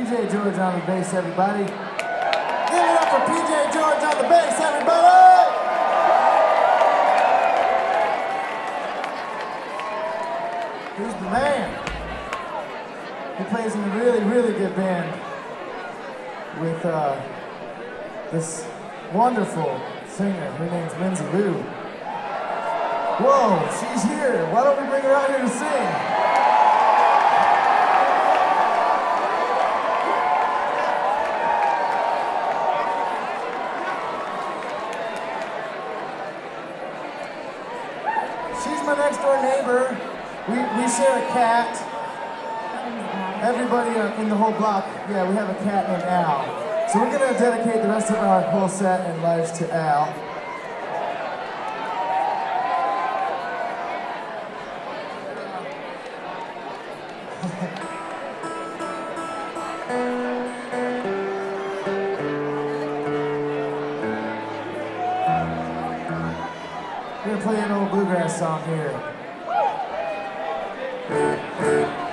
PJ George on the bass, everybody. Give it up for PJ George on the bass, everybody! He's the man. He plays in a really, really good band with this wonderful singer. Her name's Lindsay Lou. Whoa, she's here. Why don't we bring her out here to sing? She's my next door neighbor. We share a cat. Everybody in the whole block, yeah, we have a cat named Al. So we're gonna dedicate the rest of our whole set and lives to Al. We're gonna play an old bluegrass song here.